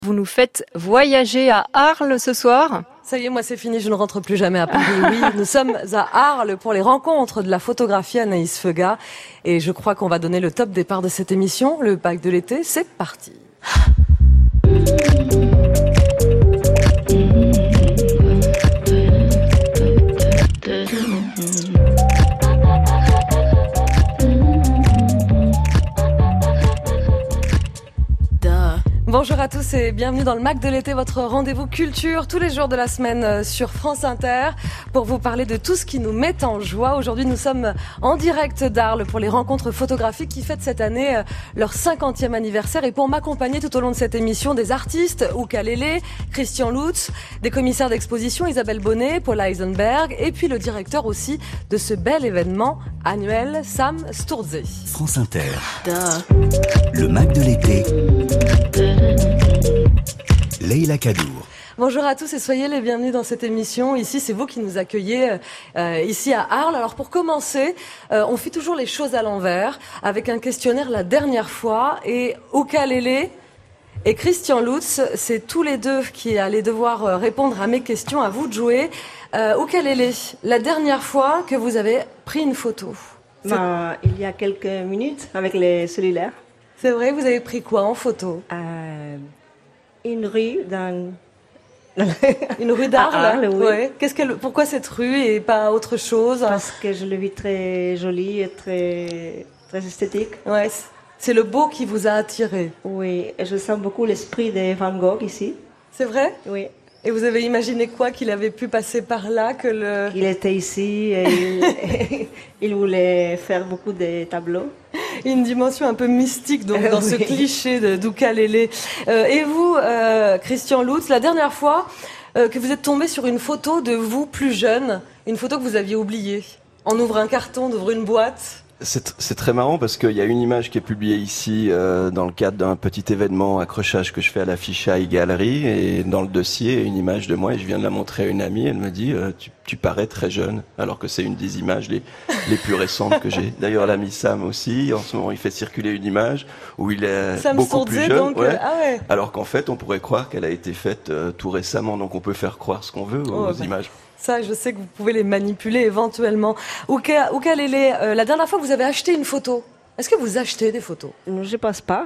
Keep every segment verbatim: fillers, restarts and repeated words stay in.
Vous nous faites voyager à Arles ce soir. Ça y est, moi c'est fini, je ne rentre plus jamais à Paris. Oui, nous sommes à Arles pour les rencontres de la photographie Anaïs Feuga. Et je crois qu'on va donner le top départ de cette émission. Le bac de l'été, c'est parti. Bonjour à tous et bienvenue dans le Mac de l'été, votre rendez-vous culture tous les jours de la semaine sur France Inter pour vous parler de tout ce qui nous met en joie. Aujourd'hui, nous sommes en direct d'Arles pour les rencontres photographiques qui fêtent cette année leur cinquantième anniversaire. Et pour m'accompagner tout au long de cette émission, des artistes, Ukulele, Christian Lutz, des commissaires d'exposition, Isabelle Bonnet, Paula Eisenberg, et puis le directeur aussi de ce bel événement annuel, Sam Sturze. France Inter. Le Mac de l'été. Leïla Kadour. Bonjour à tous et soyez les bienvenus dans cette émission. Ici, c'est vous qui nous accueillez euh, ici à Arles. Alors pour commencer, euh, on fait toujours les choses à l'envers avec un questionnaire la dernière fois. Et Ukulele et Christian Lutz, c'est tous les deux qui allaient devoir répondre à mes questions. À vous de jouer. Euh, Ukulele, la dernière fois que vous avez pris une photo? Ben, il y a quelques minutes avec les cellulaires. C'est vrai, vous avez pris quoi en photo? euh, Une rue dans... Une rue d'Arles, Arles, oui. Ouais. Qu'est-ce qu'elle, pourquoi cette rue et pas autre chose? Parce que je le vis très jolie et très, très esthétique. Ouais, c'est le beau qui vous a attiré. Oui, et je sens beaucoup l'esprit de Van Gogh ici. C'est vrai? Oui. Et vous avez imaginé quoi, qu'il avait pu passer par là, que le... Il était ici et il, il voulait faire beaucoup de tableaux. Une dimension un peu mystique donc, dans oui. ce cliché de d'Ukulele. Euh, et vous, euh, Christian Lutz, la dernière fois euh, que vous êtes tombé sur une photo de vous plus jeune, une photo que vous aviez oubliée, on ouvre un carton, on ouvre une boîte... C'est, c'est très marrant parce qu'il y a une image qui est publiée ici euh, dans le cadre d'un petit événement accrochage que je fais à la Fisheye Gallery, et dans le dossier, une image de moi, et je viens de la montrer à une amie. Elle me dit euh, tu, tu parais très jeune, alors que c'est une des images les, les plus récentes que j'ai. D'ailleurs, l'ami Sam aussi, en ce moment, il fait circuler une image où il est Sam beaucoup Sturze, plus jeune, donc, ouais, euh, ah ouais. alors qu'en fait, on pourrait croire qu'elle a été faite euh, tout récemment. Donc, on peut faire croire ce qu'on veut aux Oh, bah. images. Ça, je sais que vous pouvez les manipuler éventuellement. Uka, Ukulele, euh, la dernière fois, vous avez acheté une photo. Est-ce que vous achetez des photos? Je ne pense pas.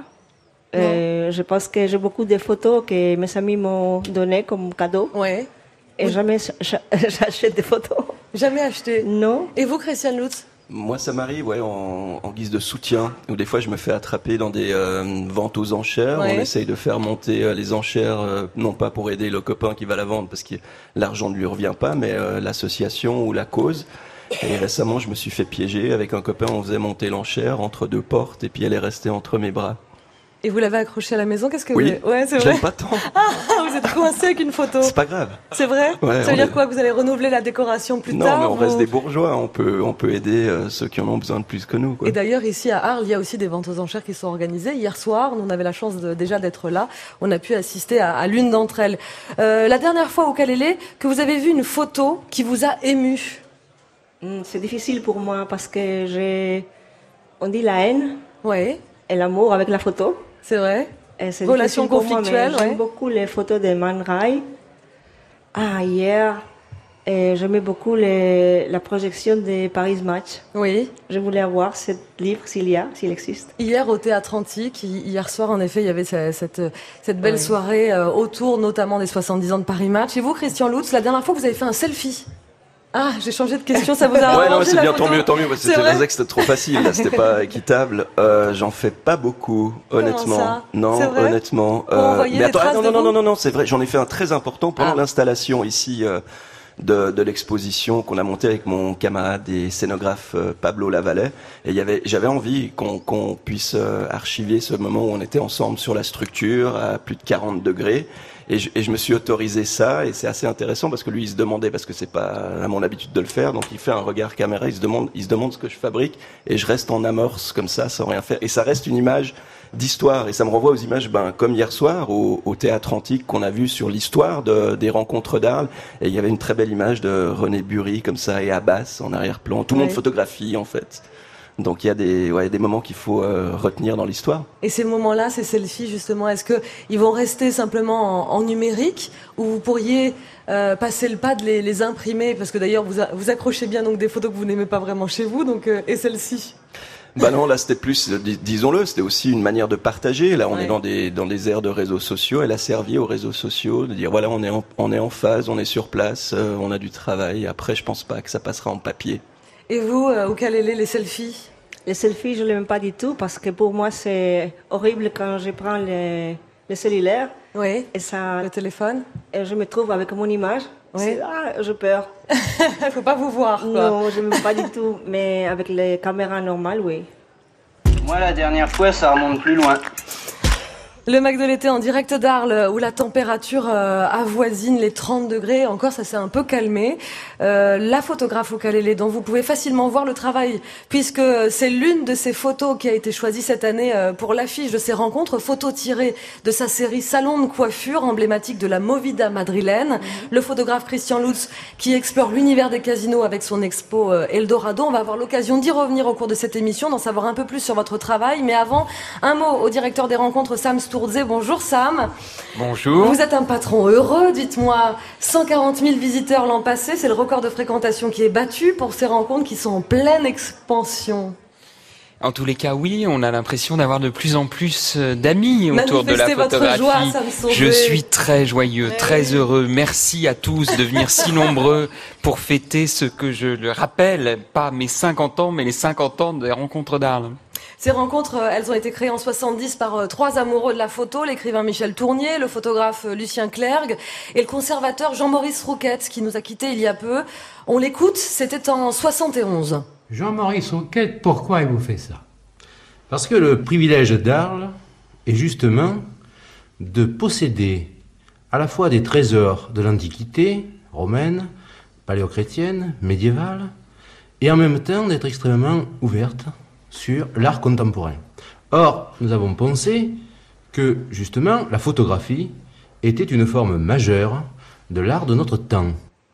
Euh, je pense que j'ai beaucoup de photos que mes amis m'ont données comme cadeau. Ouais. Et Oui. jamais j'achète des photos. Jamais acheté? Non. Et vous, Christian Lutz? Moi, ça m'arrive, ouais, en, en guise de soutien, ou des fois je me fais attraper dans des euh, ventes aux enchères. Ouais. On essaye de faire monter euh, les enchères, euh, non pas pour aider le copain qui va la vendre, parce que l'argent ne lui revient pas, mais euh, l'association ou la cause. Et récemment, je me suis fait piéger avec un copain. On faisait monter l'enchère entre deux portes, et puis elle est restée entre mes bras. Et vous l'avez accrochée à la maison? Qu'est-ce que Oui, vous... Ouais, c'est vrai. j'aime pas tant. Ah, vous êtes coincé avec une photo. C'est pas grave. C'est vrai? Ouais, Ça veut on dire est- quoi? Que vous allez renouveler la décoration plus Non, tard? mais on vous- reste des bourgeois. On peut, on peut aider euh, ceux qui en ont besoin de plus que nous, quoi. Et d'ailleurs, ici à Arles, il y a aussi des ventes aux enchères qui sont organisées. Hier soir, on avait la chance de, déjà d'être là. On a pu assister à, à l'une d'entre elles. Euh, la dernière fois, Ukulele, que vous avez vu une photo qui vous a ému. Mm, C'est difficile pour moi parce que j'ai, on dit la haine Ouais, et l'amour avec la photo. c'est vrai. Et c'est Relation difficile pour moi, mais conflictuelle, J'aime ouais. beaucoup les photos de Man Ray. Ah, hier, et j'aimais beaucoup les, la projection de Paris Match. Oui. Je voulais avoir ce livre s'il y a, s'il existe. Hier au Théâtre Antique, hi- hier soir en effet, il y avait ce- cette, cette belle Oui. soirée euh, autour notamment des soixante-dix ans de Paris Match. Et vous, Christian Lutz, la dernière fois vous avez fait un selfie. Ah, j'ai changé de question, ça vous a Ouais, non, mais arrangé c'est la bien, photo tant mieux, tant mieux, parce que C'est c'était vrai vrai que c'était trop facile, là, c'était pas équitable. Euh, j'en fais pas beaucoup, honnêtement. ça Non, C'est vrai honnêtement. Pour envoyer des attends, traces non, de non, non, vous non, non, non, c'est vrai, j'en ai fait un très important pendant Ah. l'installation ici euh, de, de l'exposition qu'on a montée avec mon camarade et scénographe euh, Pablo Lavallet. Et il y avait, j'avais envie qu'on, qu'on puisse euh, archiver ce moment où on était ensemble sur la structure à plus de quarante degrés. Et je, et je me suis autorisé ça, et c'est assez intéressant parce que lui il se demandait, parce que c'est pas à mon habitude de le faire, donc il fait un regard caméra, il se demande, il se demande ce que je fabrique, et je reste en amorce comme ça sans rien faire, et ça reste une image d'histoire, et ça me renvoie aux images, ben comme hier soir au, au Théâtre Antique qu'on a vu sur l'histoire de, des rencontres d'Arles, et il y avait une très belle image de René Bury comme ça et Abbas en arrière-plan, tout le Oui. monde photographie en fait. Donc il y a des, ouais, des moments qu'il faut euh, retenir dans l'histoire. Et ces moments-là, ces selfies justement, est-ce que ils vont rester simplement en, en numérique ou vous pourriez euh, passer le pas de les, les imprimer, parce que d'ailleurs vous, a, vous accrochez bien donc des photos que vous n'aimez pas vraiment chez vous, donc euh, et celle-ci. Bah non, là c'était plus, dis- disons-le, c'était aussi une manière de partager. Là, on Ouais. est dans des dans des ères de réseaux sociaux. Elle a servi aux réseaux sociaux de dire voilà, on est en, on est en phase, on est sur place, euh, on a du travail. Après, je pense pas que ça passera en papier. Et vous, euh, au ukulélé, les selfies? Les selfies, je ne l'aime pas du tout parce que pour moi, c'est horrible quand je prends le, le cellulaire Oui. et, ça, Le téléphone? et je me trouve avec mon image. Oui. C'est- Ah, je peur. Il faut pas vous voir, quoi. Non, je n'aime pas du tout. Mais avec les caméras normales, oui. Moi, la dernière fois, ça remonte plus loin. Le Mac de l'été en direct d'Arles, où la température euh, avoisine les trente degrés. Encore, ça s'est un peu calmé. Euh, la photographe ukulélé, dont vous pouvez facilement voir le travail, puisque c'est l'une de ces photos qui a été choisie cette année euh, pour l'affiche de ces rencontres, photos tirées de sa série Salon de coiffure, emblématique de la Movida madrilène. Mm-hmm. Le photographe Christian Lutz, qui explore l'univers des casinos avec son expo euh, Eldorado. On va avoir l'occasion d'y revenir au cours de cette émission, d'en savoir un peu plus sur votre travail. Mais avant, un mot au directeur des rencontres, Sam Sturze. Bonjour Sam. Bonjour. Vous êtes un patron heureux, dites-moi. cent quarante mille visiteurs l'an passé, c'est le record de fréquentation qui est battu pour ces rencontres qui sont en pleine expansion. En tous les cas, oui, on a l'impression d'avoir de plus en plus d'amis autour de la photographie. Votre joie, Sam Sturze. Je suis très joyeux, Mais très oui. heureux. Merci à tous de venir si nombreux pour fêter ce que je le rappelle, pas mes cinquante ans, mais les cinquante ans des rencontres d'Arles. Ces rencontres, elles ont été créées en soixante-dix par euh, trois amoureux de la photo, l'écrivain Michel Tournier, le photographe euh, Lucien Clergue et le conservateur Jean-Maurice Rouquette, qui nous a quittés il y a peu. On l'écoute, c'était en soixante et onze. Jean-Maurice Rouquette, pourquoi il vous fait ça? Parce que le privilège d'Arles est justement de posséder à la fois des trésors de l'Antiquité romaine, paléochrétienne, médiévale, et en même temps d'être extrêmement ouverte sur l'art contemporain. Or, nous avons pensé que, justement, la photographie était une forme majeure de l'art de notre temps.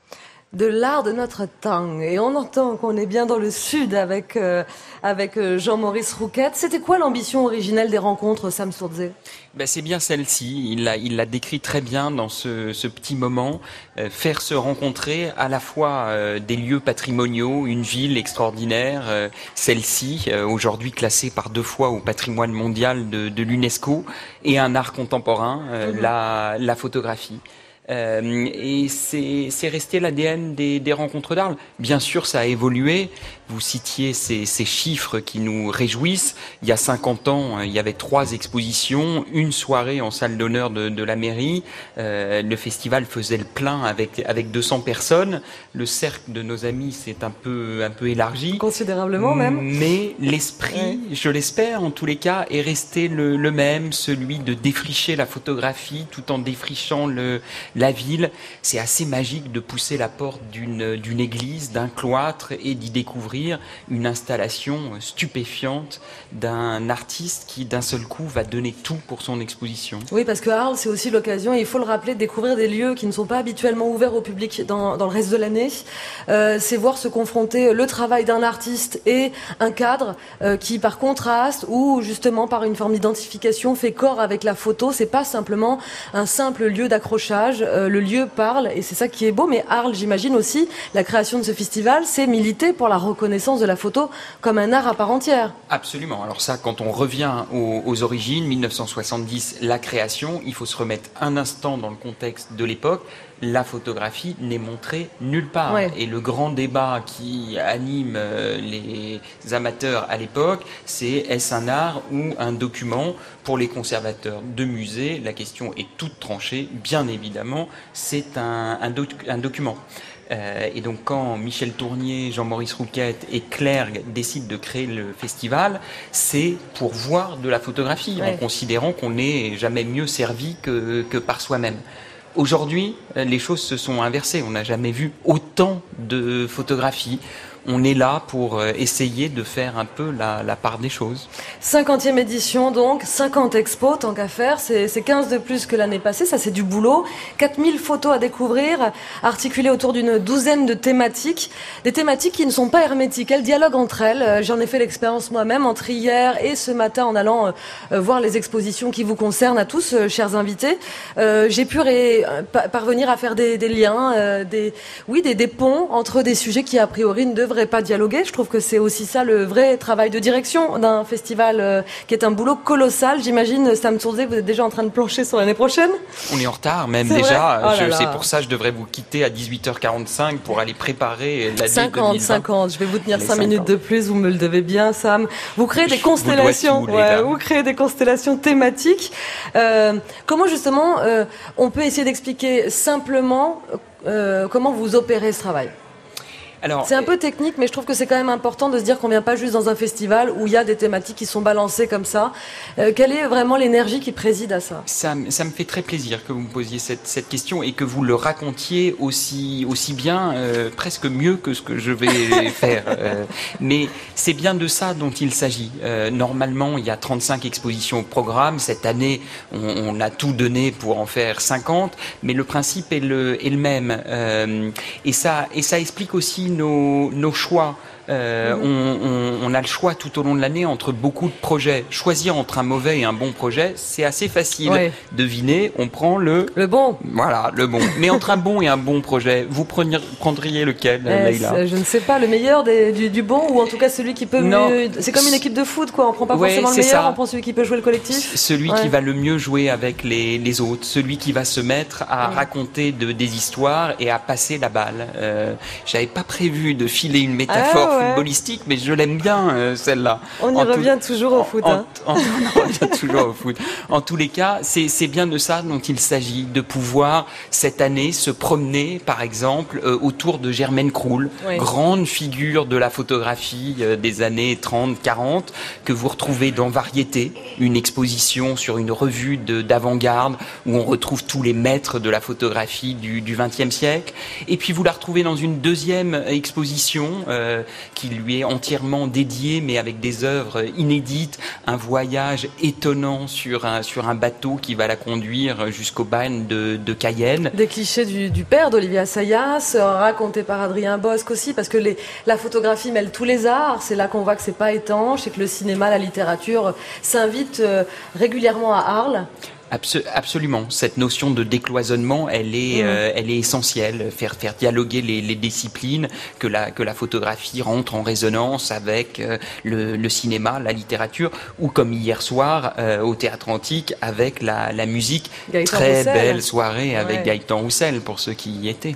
De l'art de notre temps. Et on entend qu'on est bien dans le sud avec, euh, avec euh, Jean-Maurice Rouquette. C'était quoi l'ambition originelle des rencontres, Sam Sturze? Ben, c'est bien celle-ci, il l'a, il l'a décrit très bien dans ce, ce petit moment, euh, faire se rencontrer à la fois euh, des lieux patrimoniaux, une ville extraordinaire, euh, celle-ci, euh, aujourd'hui classée par deux fois au patrimoine mondial de, de l'UNESCO, et un art contemporain, euh, mmh. la, la photographie. Euh, et c'est, c'est resté l'A D N des, des rencontres d'Arles. Bien sûr, ça a évolué. Vous citiez ces, ces chiffres qui nous réjouissent. Il y a cinquante ans, il y avait trois expositions, une soirée en salle d'honneur de, de la mairie. Euh, le festival faisait le plein avec, avec deux cents personnes. Le cercle de nos amis s'est un peu, un peu élargi. Considérablement même. Mais l'esprit, ouais. je l'espère en tous les cas, est resté le, le même, celui de défricher la photographie tout en défrichant le la ville. C'est assez magique de pousser la porte d'une, d'une église, d'un cloître et d'y découvrir une installation stupéfiante d'un artiste qui d'un seul coup va donner tout pour son exposition. Oui, parce que Arles, c'est aussi l'occasion, il faut le rappeler, de découvrir des lieux qui ne sont pas habituellement ouverts au public dans, dans le reste de l'année. Euh, c'est voir se confronter le travail d'un artiste et un cadre euh, qui, par contraste ou justement par une forme d'identification, fait corps avec la photo. C'est pas simplement un simple lieu d'accrochage. Euh, le lieu parle et c'est ça qui est beau. Mais Arles, j'imagine aussi, la création de ce festival, c'est militer pour la reconnaissance de la photo comme un art à part entière. Absolument. Alors ça, quand on revient aux, aux origines, mille neuf cent soixante-dix, la création, il faut se remettre un instant dans le contexte de l'époque. La photographie n'est montrée nulle part. Ouais. Et le grand débat qui anime euh, les amateurs à l'époque, c'est est-ce un art ou un document? Pour les conservateurs de musées, la question est toute tranchée. Bien évidemment, c'est un, un, doc, un document. Euh, et donc quand Michel Tournier, Jean-Maurice Rouquette et Clergue décident de créer le festival, c'est pour voir de la photographie, ouais. en considérant qu'on n'est jamais mieux servi que, que par soi-même. Aujourd'hui, les choses se sont inversées. On n'a jamais vu autant de photographies. on est là pour euh, essayer de faire un peu la, la part des choses. cinquantième édition donc, cinquante expos tant qu'à faire, c'est, c'est quinze de plus que l'année passée, ça c'est du boulot. quatre mille photos à découvrir, articulées autour d'une douzaine de thématiques, des thématiques qui ne sont pas hermétiques, elles dialoguent entre elles. J'en ai fait l'expérience moi-même entre hier et ce matin en allant euh, voir les expositions qui vous concernent à tous, euh, chers invités. Euh, j'ai pu ré, euh, parvenir à faire des, des liens, euh, des, oui, des, des ponts entre des sujets qui a priori ne devraient pas dialoguer. Je trouve que c'est aussi ça le vrai travail de direction d'un festival euh, qui est un boulot colossal. J'imagine, Sam Tourze, vous êtes déjà en train de plancher sur l'année prochaine. On est en retard même c'est déjà. Oh je, c'est pour ça que je devrais vous quitter à dix-huit heures quarante-cinq pour aller préparer l'année cinquante, deux mille vingt. cinquante. Je vais vous tenir Les cinq minutes de plus. Vous me le devez bien, Sam. Vous créez des Je constellations. vous dois tout, les Ouais, vous créez des constellations thématiques. Euh, comment justement euh, on peut essayer d'expliquer simplement euh, comment vous opérez ce travail? Alors, c'est un peu technique, mais je trouve que c'est quand même important de se dire qu'on vient pas juste dans un festival où il y a des thématiques qui sont balancées comme ça. Euh, quelle est vraiment l'énergie qui préside à ça? Ça, ça me fait très plaisir que vous me posiez cette, cette question et que vous le racontiez aussi, aussi bien, euh, presque mieux que ce que je vais faire. Euh, mais c'est bien de ça dont il s'agit. Euh, normalement, il y a trente-cinq expositions au programme. Cette année, on, on a tout donné pour en faire cinquante, mais le principe est le, est le même. Euh, et ça, et ça explique aussi Nos, nos choix. Euh, mmh. on, on, on a le choix tout au long de l'année entre beaucoup de projets. Choisir entre un mauvais et un bon projet, c'est assez facile. Ouais. Deviner, on prend le... Le bon. Voilà, le bon. Mais entre un bon et un bon projet, vous preniez, prendriez lequel, euh, Leïla? Je ne sais pas, le meilleur des, du, du bon, ou en tout cas celui qui peut non. mieux... C'est comme une équipe de foot, quoi. On prend pas ouais, forcément le meilleur, ça. On prend celui qui peut jouer le collectif. Celui ouais. qui va le mieux jouer avec les, les autres. Celui qui va se mettre à ouais. raconter de, des histoires et à passer la balle. Euh, j'avais pas prévu de filer une métaphore ah, ouais. footballistique, mais je l'aime bien, euh, celle-là. On y en revient tout, toujours au foot. En, hein. en, en, on revient toujours au foot. En tous les cas, c'est, c'est bien de ça dont il s'agit, de pouvoir, cette année, se promener, par exemple, euh, autour de Germaine Kroul, oui. grande figure de la photographie euh, des années trente quarante, que vous retrouvez dans Variété, une exposition sur une revue de, d'avant-garde, où on retrouve tous les maîtres de la photographie du, du vingtième siècle. Et puis vous la retrouvez dans une deuxième exposition, euh, qui lui est entièrement dédié, mais avec des œuvres inédites, un voyage étonnant sur un, sur un bateau qui va la conduire jusqu'au bagne de, de Cayenne. Des clichés du, du père d'Olivier Assayas, racontés par Adrien Bosc aussi, parce que les, la photographie mêle tous les arts, c'est là qu'on voit que c'est pas étanche et que le cinéma, la littérature s'invitent euh, régulièrement à Arles. Absol- absolument. Cette notion de décloisonnement, elle est, mmh. euh, elle est essentielle. Faire, faire dialoguer les, les disciplines, que la, que la photographie rentre en résonance avec euh, le, le cinéma, la littérature, ou comme hier soir euh, au Théâtre Antique avec la, la musique. Gaëtan Très Roussel. belle soirée avec ouais. Gaëtan Roussel pour ceux qui y étaient.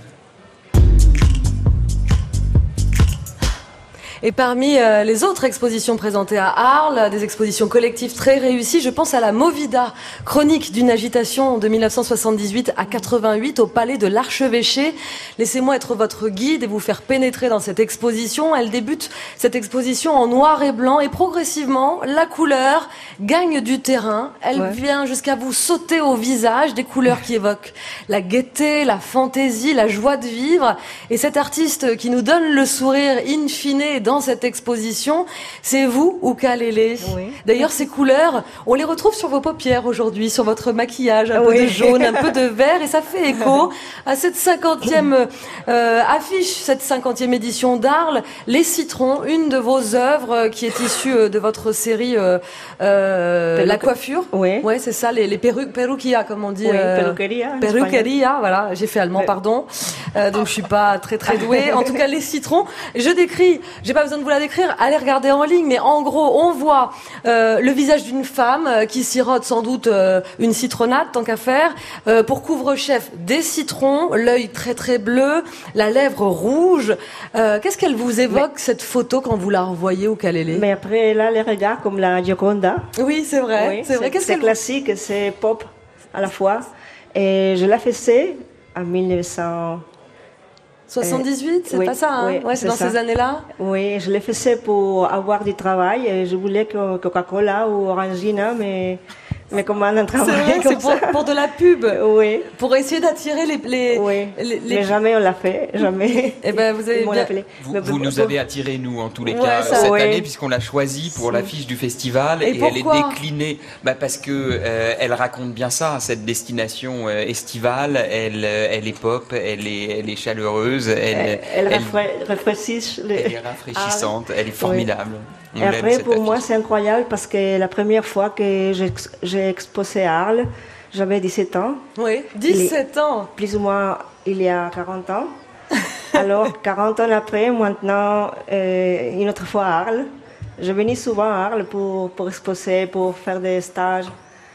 Et parmi euh, les autres expositions présentées à Arles, des expositions collectives très réussies, je pense à la Movida, chronique d'une agitation de dix-neuf cent soixante-dix-huit à quatre-vingt-huit au Palais de l'Archevêché. Laissez-moi être votre guide et vous faire pénétrer dans cette exposition. Elle débute, cette exposition, en noir et blanc, et progressivement, la couleur gagne du terrain. Elle ouais. vient jusqu'à vous sauter au visage, des couleurs qui évoquent la gaieté, la fantaisie, la joie de vivre. Et cet artiste qui nous donne le sourire in fine dans cette exposition, c'est vous, Uka Lele. Oui. D'ailleurs, ces couleurs, on les retrouve sur vos paupières aujourd'hui, sur votre maquillage, un oui. peu de jaune, un peu de vert, et ça fait écho à cette cinquantième euh, affiche, cette cinquantième édition d'Arles, Les Citrons, une de vos œuvres qui est issue de votre série euh, euh, La Coiffure. Oui. Ouais, c'est ça, les, les peru- peruquia, comme on dit. Oui, euh, peruqueria. Peruqueria, voilà, j'ai fait allemand, pardon. Euh, donc je suis pas très très douée. En tout cas, Les Citrons, je décris, j'ai pas besoin de vous la décrire, allez regarder en ligne, mais en gros, on voit euh, le visage d'une femme euh, qui sirote sans doute euh, une citronnade, tant qu'à faire, euh, pour couvre-chef des citrons, l'œil très très bleu, la lèvre rouge. Euh, qu'est-ce qu'elle vous évoque, mais, cette photo, quand vous la revoyez au Calélé? Mais après, là, les regards comme la Gioconda. Oui, c'est vrai. Oui, c'est, c'est vrai. Qu'est-ce c'est qu'elle... classique, c'est pop à la fois. Et je la faisais en dix-neuf cents... soixante-dix-huit, c'est oui, pas ça, hein? Oui, ouais, c'est, c'est dans ça. Ces années-là. Oui, je l'ai fait pour avoir du travail. Et je voulais que Coca-Cola ou Orangina, mais me commandent un travail c'est vrai, comme c'est pour, ça. pour de la pub. Oui. Pour essayer d'attirer les, les, oui. les, les... Mais jamais on l'a fait, jamais. Eh ben, vous avez Ils m'ont bien... appelé. Vous, Mais vous pour- nous avez attirés, nous, en tous les Ouais, cas, ça, cette ouais. année, puisqu'on l'a choisie pour l'affiche du festival. Et Et, elle pourquoi est déclinée bah, parce que euh, elle raconte bien ça, cette destination euh, estivale. Elle, euh, elle est pop, elle est, elle est chaleureuse, elle, Elle, elle, elle- rafra- rafraîchit les- elle est rafraîchissante, elle est formidable. On Et l'aime, après, cette pour moi, affiche. c'est incroyable parce que la première fois que j'ai ex- j'ai exposé à Arles, j'avais dix-sept ans, Oui, dix-sept ans. plus ou moins il y a quarante ans. Alors, quarante ans après, maintenant, euh, une autre fois à Arles. Je venais souvent à Arles pour, pour exposer, pour faire des stages.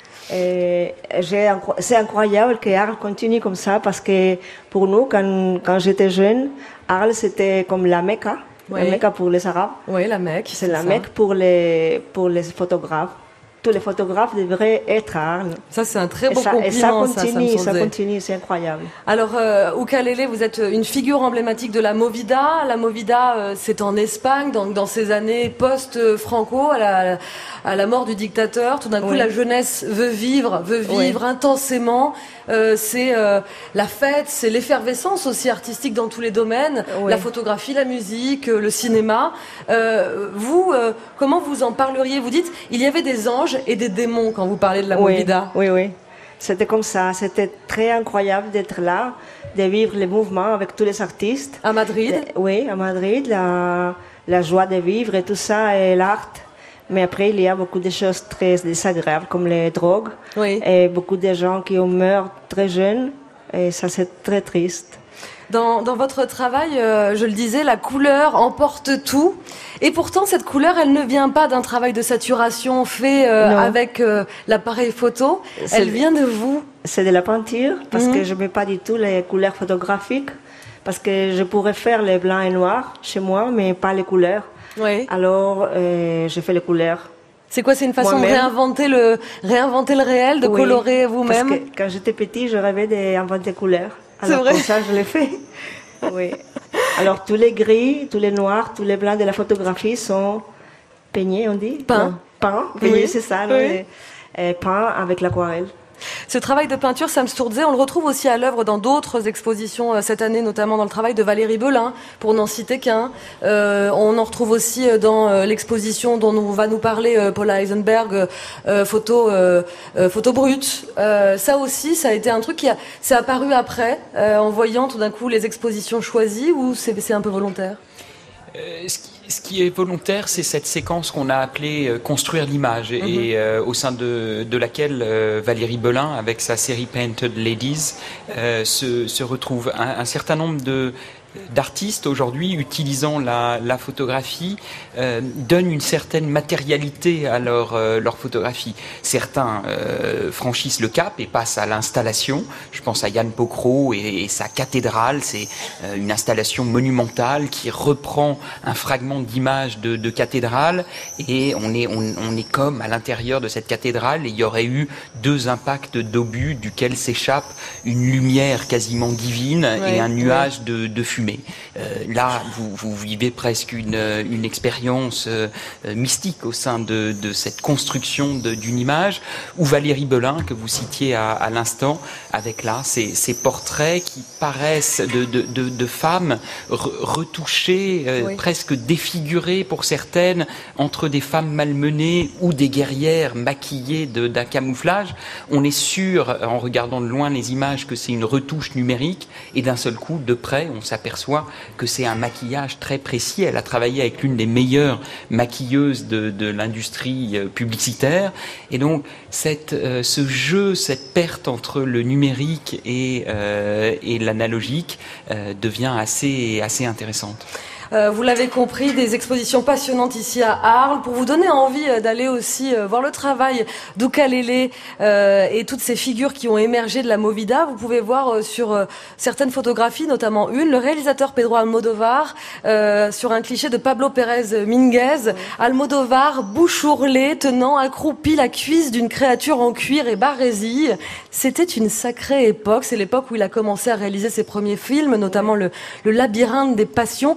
Et j'ai incro- c'est incroyable que Arles continue comme ça parce que pour nous, quand, quand j'étais jeune, Arles c'était comme la Mecque, Oui. la Mecque pour les Arabes. Oui, la Mecque. C'est la ça. Mecque pour les, pour les photographes. Tous les photographes devraient être à Arles. Ça, c'est un très Et beau ça, et ça compliment, ça, continue, Sam ça, Soulzé. continue, c'est incroyable. Alors, euh, Ukulele, vous êtes une figure emblématique de la Movida. La Movida, euh, c'est en Espagne, donc dans ces années post-Franco, à la, à la mort du dictateur. Tout d'un coup, Oui. la jeunesse veut vivre, veut Oui. vivre intensément. Euh, c'est euh, la fête, c'est l'effervescence aussi artistique dans tous les domaines. Oui. La photographie, la musique, euh, le cinéma. Euh, vous, euh, comment vous en parleriez? Vous dites, il y avait des anges et des démons quand vous parlez de la Oui, Movida. oui, oui. C'était comme ça. C'était très incroyable d'être là, de vivre les mouvements avec tous les artistes. À Madrid. Euh, Oui, à Madrid, la, la joie de vivre et tout ça, et l'art. Mais après, il y a beaucoup de choses très désagréables, comme les drogues. Oui. Et beaucoup de gens qui ont meurent très jeunes. Et ça, c'est très triste. Dans, dans votre travail, euh, je le disais, la couleur emporte tout. Et pourtant, cette couleur, elle ne vient pas d'un travail de saturation fait euh, Non. avec euh, l'appareil photo. C'est- Elle vient de vous. C'est de la peinture, parce Mhm. que je ne mets pas du tout les couleurs photographiques. Parce que je pourrais faire les blancs et noirs chez moi, mais pas les couleurs. Oui. Alors, euh, je fais les couleurs. C'est quoi? C'est une façon de Moi-même. réinventer le, réinventer le réel, de Oui, colorer vous-même. Parce que quand j'étais petit, je rêvais d'inventer couleurs. C'est Alors vrai. comme ça, je l'ai fait. Oui. Alors tous les gris, tous les noirs, tous les blancs de la photographie sont peignés, on dit. Peints. Non, peints. Peignés, Oui. c'est ça. non, Oui. et- et peints avec l'aquarelle. Ce travail de peinture, Sam Sturze, on le retrouve aussi à l'œuvre dans d'autres expositions euh, cette année, notamment dans le travail de Valérie Belin, pour n'en citer qu'un. Euh, on en retrouve aussi euh, dans euh, l'exposition dont nous, va nous parler euh, Paula Eisenberg, euh, photo, euh, euh, photo brute. Euh, ça aussi, ça a été un truc qui a, c'est apparu après, euh, en voyant tout d'un coup les expositions choisies, ou c'est, c'est un peu volontaire? Euh, ce, qui, ce qui est volontaire, c'est cette séquence qu'on a appelée euh, construire l'image, et, et, euh, au sein de, de laquelle euh, Valérie Belin, avec sa série Painted Ladies, euh, se, se retrouve. Un, un certain nombre de d'artistes aujourd'hui utilisant la, la photographie euh, donnent une certaine matérialité à leur, euh, leur photographie. Certains euh, franchissent le cap et passent à l'installation. Je pense à Yann Pocro et, et sa cathédrale. C'est euh, une installation monumentale qui reprend un fragment d'image de, de cathédrale, et on est, on, on est comme à l'intérieur de cette cathédrale, et il y aurait eu deux impacts d'obus duquel s'échappe une lumière quasiment divine, Ouais, et un nuage de, de fumée. Euh, là, vous, vous vivez presque une, une expérience euh, mystique au sein de, de cette construction de, d'une image. Ou Valérie Belin, que vous citiez à, à l'instant, avec là ces, ces portraits qui paraissent de, de, de, de femmes re, retouchées, euh, Oui. presque défigurées pour certaines, entre des femmes malmenées ou des guerrières maquillées de, d'un camouflage. On est sûr, en regardant de loin les images, que c'est une retouche numérique, et d'un seul coup, de près, on s'aperçoit que c'est un maquillage très précis. Elle a travaillé avec l'une des meilleures maquilleuses de, de l'industrie euh, publicitaire, et donc cette, euh, ce jeu, cette perte entre le numérique et, euh, et l'analogique euh, devient assez, assez intéressante. Euh, vous l'avez compris, des expositions passionnantes ici à Arles. Pour vous donner envie euh, d'aller aussi euh, voir le travail d'Ukulele euh, et toutes ces figures qui ont émergé de la Movida, vous pouvez voir euh, sur euh, certaines photographies, notamment une, le réalisateur Pedro Almodóvar, euh, sur un cliché de Pablo Pérez Minguez. Almodóvar, bouche ourlée, tenant accroupi la cuisse d'une créature en cuir et barésie. C'était une sacrée époque. C'est l'époque où il a commencé à réaliser ses premiers films, notamment le, le Labyrinthe des passions. Quel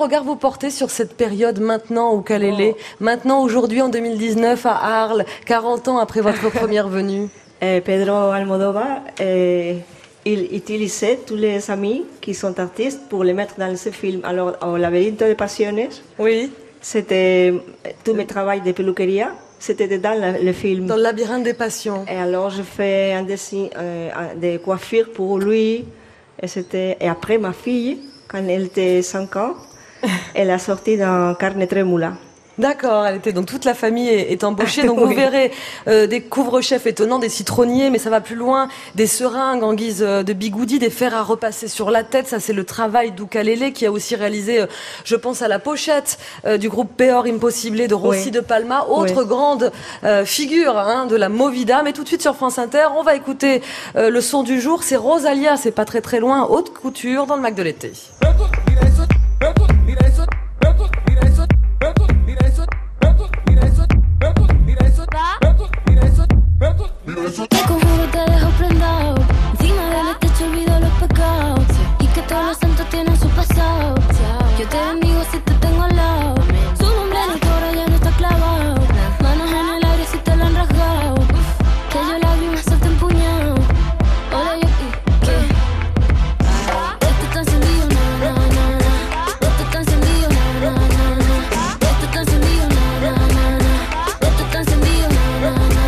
regard vous portez sur cette période maintenant au Ukulélé, oh. maintenant, aujourd'hui, en deux mille dix-neuf, à Arles, quarante ans après votre première venue? eh, Pedro Almodóvar, eh, il utilisait tous les amis qui sont artistes pour les mettre dans ce film. Alors, au Laberinto de Pasiones, oui. c'était tous mes travaux de peluqueria. C'était dans le, le film. Dans le labyrinthe des passions. Et alors, je fais un dessin, euh, des coiffures pour lui. Et, c'était, et après, ma fille, quand elle était cinq ans, elle a sorti dans Carne Tremula. D'accord, elle était donc toute la famille est, est embauchée. Donc oui. Vous verrez euh, des couvre-chefs étonnants, des citronniers, mais ça va plus loin, des seringues en guise de bigoudi, des fers à repasser sur la tête. Ça, c'est le travail d'Ukulélé qui a aussi réalisé, euh, je pense à la pochette euh, du groupe Peor Impossible de Rossi oui. de Palma, autre oui. grande euh, figure hein, de la Movida. Mais tout de suite sur France Inter, on va écouter euh, le son du jour. C'est Rosalia, c'est pas très très loin, haute couture dans le Mac de l'été. Te conjuro, te dejo prendado. Encima del techo olvido los pecados. Y que todos los santos tienen su pasado. Yo te bendigo si te tengo al lado. Su nombre en el coro ya no está clavado. Manos en el aire si te lo han rasgado. Que yo lágrimas suelto empuñado. Hola, yo ¿qué? Esto está encendido, na, na, na, na. Esto está encendido, na, na, na, na. Esto está encendido, na, na, na, na. Esto está encendido, na, na, na.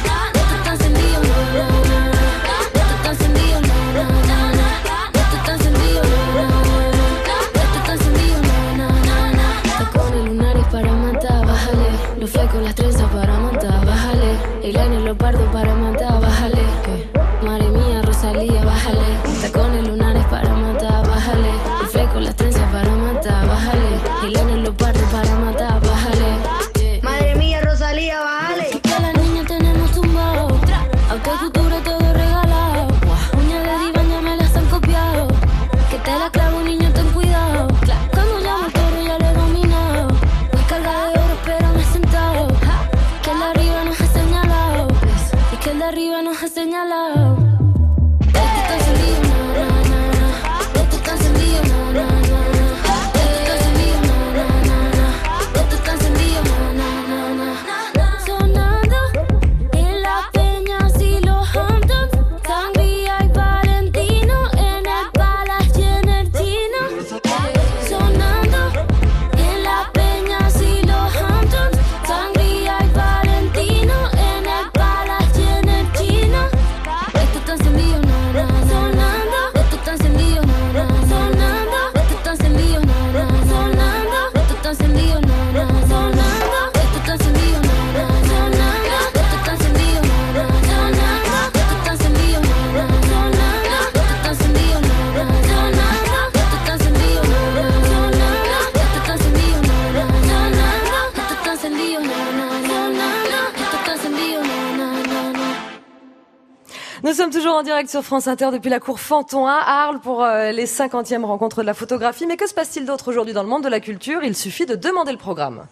Los flecos, las trenzas para matar, bájale. El año leopardo para matar, bájale. ¿Qué? Madre mía, Rosalía, bájale. Tacones lunares para matar, bájale. El fleco, las trenzas para matar, bájale. El año leopardo para matar, bájale. Madre mía, Rosalía, bájale. Que a la niña tenemos tumbado. Autocultura todo regalado. Uñas de diván ya me las han copiado. Que te la clavo, niño, ten cuidado. Cuando llamo al toro ya lo he dominado. Voy cargada de oro, pero me he sentado. Que el de arriba nos ha señalado. Y que el de arriba nos ha señalado. Esto está encendido, na, na, na. Esto está encendido, na, na, na. Esto está encendido, na, na, na. Esto está encendido, na, na, na. Sonando en la Peña y los Hamptons. Sangría y Valentino en el Palace y en el Chino. Sonando en la Peña y los Hamptons. Sangría y Valentino en el Palace y en el Chino. Esto está encendido, na, na, sonando. Esto está encendido, na, na, sonando. Esto está encendido, na, na, sonando. Esto está encendido, na, na, sonando. Esto está encendido, na, na, sonando. Esto está encendido, na, na, sonando. Esto está encendido, na, na, sonando. Esto está encendido, na, na, sonando. Esto está encendido, na, na, sonando. Esto está encendido, na, na, sonando. Esto está encendido, na, na, sonando. Esto está encendido, na, na, na. Nous sommes toujours en direct sur France Inter depuis la cour Fanton à Arles pour euh, les cinquantièmes rencontres de la photographie. Mais que se passe-t-il d'autre aujourd'hui dans le monde de la culture? Il suffit de demander le programme.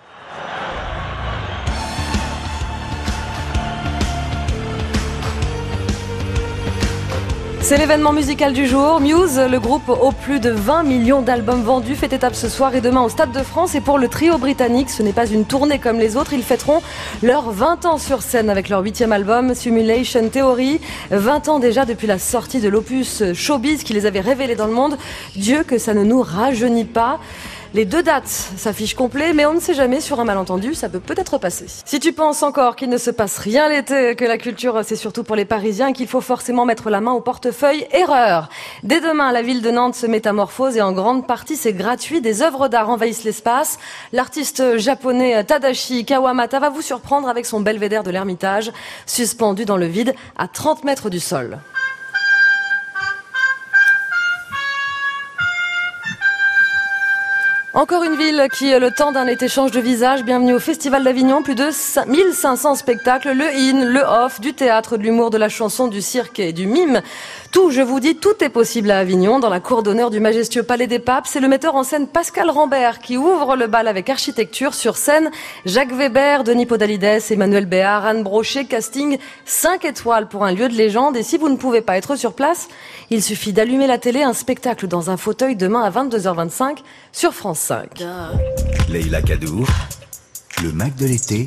C'est l'événement musical du jour. Muse, le groupe aux plus de vingt millions d'albums vendus, fait étape ce soir et demain au Stade de France. Et pour le trio britannique, ce n'est pas une tournée comme les autres. Ils fêteront leurs vingt ans sur scène avec leur huitième album, Simulation Theory. vingt ans déjà depuis la sortie de l'opus Showbiz qui les avait révélés dans le monde. Dieu que ça ne nous rajeunit pas. Les deux dates s'affichent complets, mais on ne sait jamais, sur un malentendu, ça peut peut-être passer. Si tu penses encore qu'il ne se passe rien l'été, que la culture c'est surtout pour les Parisiens, qu'il faut forcément mettre la main au portefeuille, erreur. Dès demain, la ville de Nantes se métamorphose et en grande partie c'est gratuit. Des œuvres d'art envahissent l'espace. L'artiste japonais Tadashi Kawamata va vous surprendre avec son belvédère de l'Ermitage, suspendu dans le vide à trente mètres du sol. Encore une ville qui, le temps d'un été, change de visage. Bienvenue au Festival d'Avignon. Plus de mille cinq cents spectacles, le in, le off, du théâtre, de l'humour, de la chanson, du cirque et du mime. Tout Tout, je vous dis, tout est possible à Avignon, dans la cour d'honneur du majestueux Palais des Papes. C'est le metteur en scène Pascal Rambert qui ouvre le bal avec architecture. Sur scène, Jacques Weber, Denis Podalides, Emmanuel Béard, Anne Brochet, casting cinq étoiles pour un lieu de légende. Et si vous ne pouvez pas être sur place, il suffit d'allumer la télé, un spectacle dans un fauteuil demain à vingt-deux heures vingt-cinq sur France cinq. Leïla Kadour, le Mac de l'été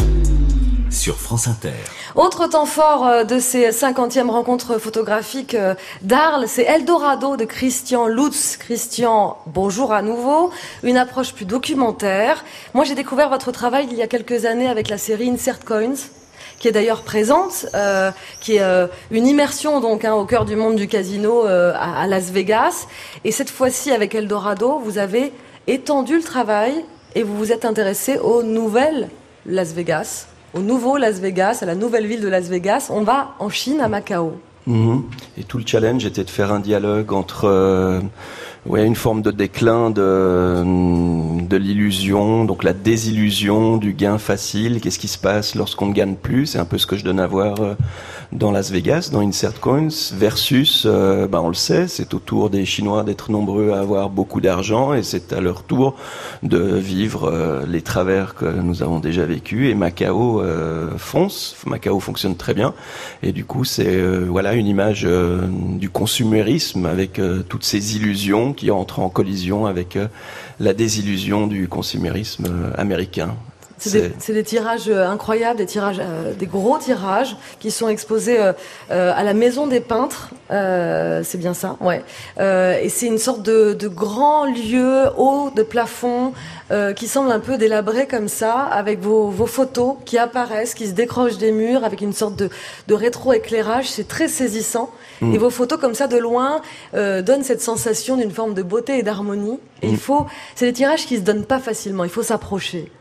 sur France Inter. Autre temps fort de ces cinquantièmes rencontres photographiques d'Arles, c'est Eldorado de Christian Lutz. Christian, bonjour à nouveau. Une approche plus documentaire. Moi, j'ai découvert votre travail il y a quelques années avec la série Insert Coins, qui est d'ailleurs présente, euh, qui est euh, une immersion donc hein, au cœur du monde du casino euh, à, à Las Vegas. Et cette fois-ci, avec Eldorado, vous avez étendu le travail et vous vous êtes intéressé aux nouvelles Las Vegas. Au nouveau Las Vegas, à la nouvelle ville de Las Vegas. On va en Chine, à Macao. Mmh. Et tout le challenge était de faire un dialogue entre euh, ouais, une forme de déclin de, de l'illusion, donc la désillusion du gain facile. Qu'est-ce qui se passe lorsqu'on ne gagne plus? C'est un peu ce que je donne à voir euh, dans Las Vegas, dans Insert Coins, versus, euh, ben on le sait, c'est au tour des Chinois d'être nombreux à avoir beaucoup d'argent et c'est à leur tour de vivre euh, les travers que nous avons déjà vécus. Et Macao euh, fonce, Macao fonctionne très bien. Et du coup, c'est euh, voilà une image euh, du consumérisme avec euh, toutes ces illusions qui entrent en collision avec euh, la désillusion du consumérisme euh, américain. C'est, c'est... Des, c'est des tirages incroyables, des tirages, euh, des gros tirages qui sont exposés euh, euh, à la Maison des Peintres. Euh, c'est bien ça, ouais. Euh, et c'est une sorte de, de grand lieu haut de plafond euh, qui semble un peu délabré comme ça, avec vos, vos photos qui apparaissent, qui se décrochent des murs, avec une sorte de, de rétro-éclairage. C'est très saisissant. Mmh. Et vos photos comme ça de loin euh, donnent cette sensation d'une forme de beauté et d'harmonie. Et mmh. il faut, c'est des tirages qui se donnent pas facilement. Il faut s'approcher.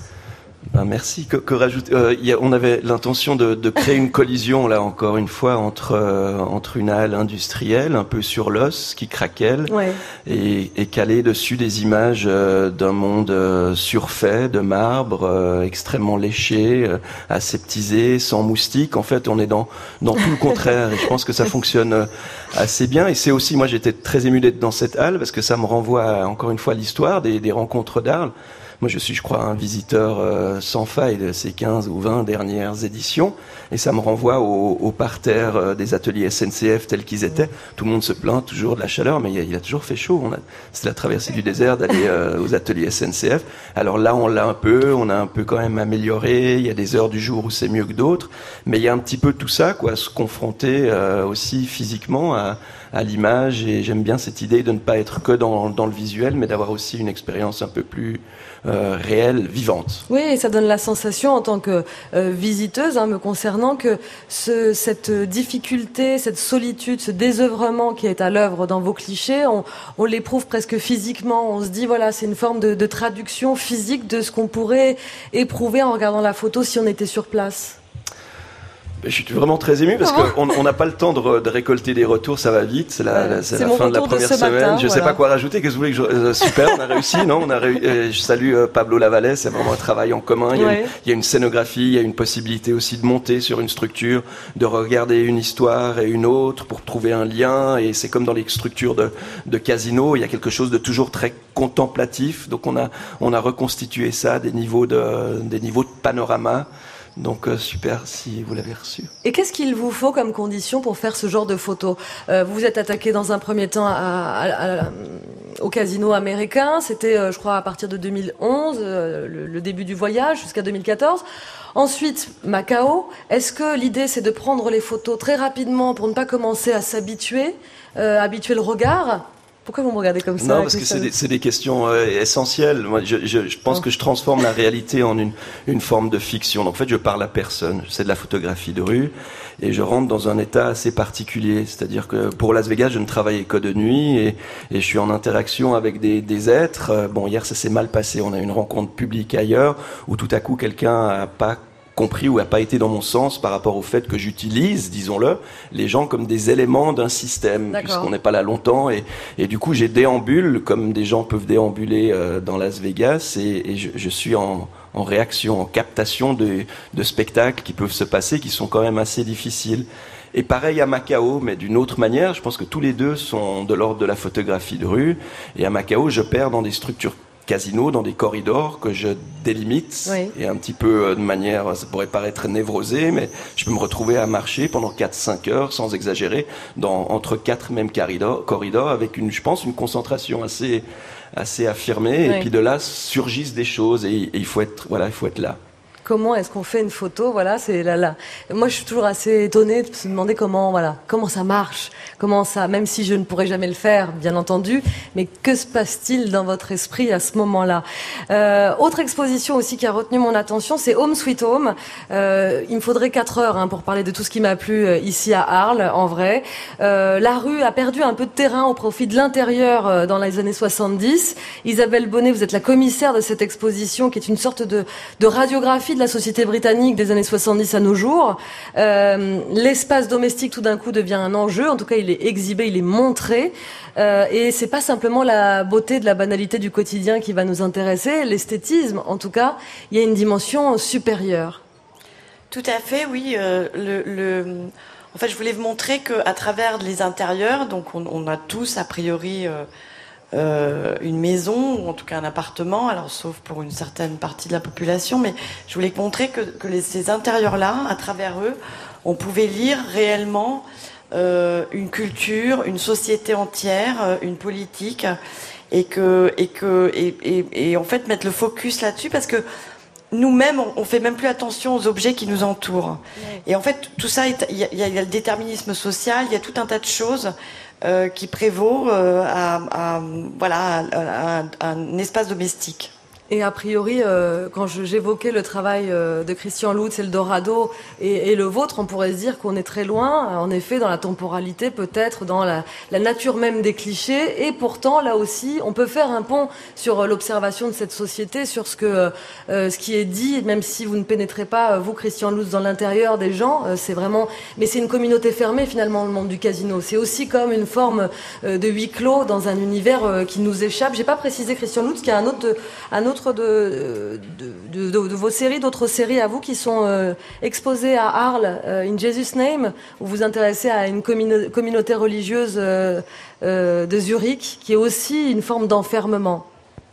Ben merci. Que, que rajoute euh, y a, on avait l'intention de, de créer une collision là encore une fois entre euh, entre une halle industrielle un peu sur l'os qui craquelle ouais. et, et caler dessus des images euh, d'un monde euh, surfait de marbre euh, extrêmement léché, euh, aseptisé, sans moustiques. En fait, on est dans dans tout le contraire et je pense que ça fonctionne euh, assez bien. Et c'est aussi moi j'étais très ému d'être dans cette halle parce que ça me renvoie à, encore une fois à l'histoire des, des rencontres d'Arles. Moi, je suis, je crois, un visiteur euh, sans faille de ces quinze ou vingt dernières éditions. Et ça me renvoie au, au parterre euh, des ateliers S N C F tels qu'ils étaient. Tout le monde se plaint toujours de la chaleur, mais il a, il a toujours fait chaud. On a, c'est la traversée du désert d'aller euh, aux ateliers S N C F. Alors là, on l'a un peu, on a un peu quand même amélioré. Il y a des heures du jour où c'est mieux que d'autres. Mais il y a un petit peu tout ça, quoi, se confronter euh, aussi physiquement à, à l'image. Et j'aime bien cette idée de ne pas être que dans, dans le visuel, mais d'avoir aussi une expérience un peu plus Euh, réelle, vivante. Oui, et ça donne la sensation en tant que euh, visiteuse, hein, me concernant, que ce, cette difficulté, cette solitude, ce désœuvrement qui est à l'œuvre dans vos clichés, on, on l'éprouve presque physiquement. On se dit, voilà, c'est une forme de, de traduction physique de ce qu'on pourrait éprouver en regardant la photo si on était sur place. Je suis vraiment très ému parce qu'on n'a pas le temps de, de récolter des retours, ça va vite, c'est la, ouais, la, c'est c'est la fin de la première de semaine. matin, je voilà. sais pas quoi rajouter. Qu'est-ce que vous voulez que je... euh, super, on a réussi, non On a réu... euh, Je salue euh, Pablo Lavallée, c'est vraiment un travail en commun. Il y, a ouais. une, il y a une scénographie, il y a une possibilité aussi de monter sur une structure, de regarder une histoire et une autre pour trouver un lien. Et c'est comme dans les structures de, de casino, il y a quelque chose de toujours très contemplatif. Donc on a on a reconstitué ça, des niveaux de des niveaux de panorama. Donc euh, super si vous l'avez reçu. Et qu'est-ce qu'il vous faut comme condition pour faire ce genre de photos ? euh, Vous vous êtes attaqué dans un premier temps à, à, à, au casino américain. C'était, euh, je crois, à partir de deux mille onze, euh, le, le début du voyage, jusqu'à deux mille quatorze. Ensuite, Macao. Est-ce que l'idée, c'est de prendre les photos très rapidement pour ne pas commencer à s'habituer, euh, habituer le regard ? Pourquoi vous me regardez comme ça? Non, parce que c'est des, c'est des questions euh, essentielles. Moi, je, je, je pense oh. que je transforme la réalité en une, une forme de fiction. Donc, en fait, je parle à personne. C'est de la photographie de rue. Et je rentre dans un état assez particulier. C'est-à-dire que pour Las Vegas, je ne travaillais que de nuit. Et, et je suis en interaction avec des, des êtres. Bon, hier, ça s'est mal passé. On a eu une rencontre publique ailleurs où tout à coup, quelqu'un a pas compris ou a pas été dans mon sens par rapport au fait que j'utilise, disons-le, les gens comme des éléments d'un système, D'accord. puisqu'on n'est pas là longtemps, et, et du coup j'ai déambule comme des gens peuvent déambuler euh, dans Las Vegas, et, et je, je suis en, en réaction, en captation de, de spectacles qui peuvent se passer, qui sont quand même assez difficiles. Et pareil à Macao, mais d'une autre manière. Je pense que tous les deux sont de l'ordre de la photographie de rue. Et à Macao, je perds dans des structures casinos, dans des corridors que je délimite. Oui. Et un petit peu de manière, ça pourrait paraître névrosé, mais je peux me retrouver à marcher pendant quatre cinq heures, sans exagérer, dans, entre quatre mêmes corridors, corridors avec une, je pense, une concentration assez, assez affirmée. Oui. Et puis de là surgissent des choses et, et il faut être, voilà, il faut être là. Comment est-ce qu'on fait une photo? Voilà, c'est là, là. Moi, je suis toujours assez étonnée de se demander comment, voilà, comment ça marche, comment ça, même si je ne pourrais jamais le faire, bien entendu, mais que se passe-t-il dans votre esprit à ce moment-là? Euh, autre exposition aussi qui a retenu mon attention, c'est Home Sweet Home. Euh, il me faudrait quatre heures hein, pour parler de tout ce qui m'a plu euh, ici à Arles, en vrai. Euh, la rue a perdu un peu de terrain au profit de l'intérieur euh, dans les années soixante-dix. Isabelle Bonnet, vous êtes la commissaire de cette exposition qui est une sorte de, de radiographie de la société britannique des années soixante-dix à nos jours. Euh, l'espace domestique tout d'un coup devient un enjeu, en tout cas il est exhibé, il est montré, euh, et c'est pas simplement la beauté de la banalité du quotidien qui va nous intéresser, l'esthétisme en tout cas, il y a une dimension supérieure. Tout à fait, oui. Euh, le, le... En fait, je voulais vous montrer qu'à travers les intérieurs, donc on, on a tous a priori euh, Euh, une maison, ou en tout cas un appartement, alors sauf pour une certaine partie de la population, mais je voulais montrer que, que les, ces intérieurs-là, à travers eux, on pouvait lire réellement euh, une culture, une société entière, euh, une politique, et que et que et, et, et en fait mettre le focus là-dessus, parce que nous-mêmes, on, on fait même plus attention aux objets qui nous entourent. Ouais. Et en fait, tout ça, il y, y, y a le déterminisme social, il y a tout un tas de choses Euh, qui prévaut euh, à, à, voilà, à, à, à un espace domestique. Et a priori, euh, quand je, j'évoquais le travail euh, de Christian Lutz, Eldorado et, et le vôtre, on pourrait se dire qu'on est très loin, en effet, dans la temporalité, peut-être dans la, la nature même des clichés. Et pourtant, là aussi, on peut faire un pont sur l'observation de cette société, sur ce que euh, ce qui est dit, même si vous ne pénétrez pas, vous, Christian Lutz, dans l'intérieur des gens. Euh, c'est vraiment, mais c'est une communauté fermée finalement, le monde du casino. C'est aussi comme une forme euh, de huis clos dans un univers euh, qui nous échappe. J'ai pas précisé, Christian Lutz, qu'il y a un autre, un autre De, de, de, de, de vos séries, d'autres séries à vous qui sont euh, exposées à Arles, euh, In Jesus Name, où vous vous intéressez à une commune, communauté religieuse euh, euh, de Zurich, qui est aussi une forme d'enfermement.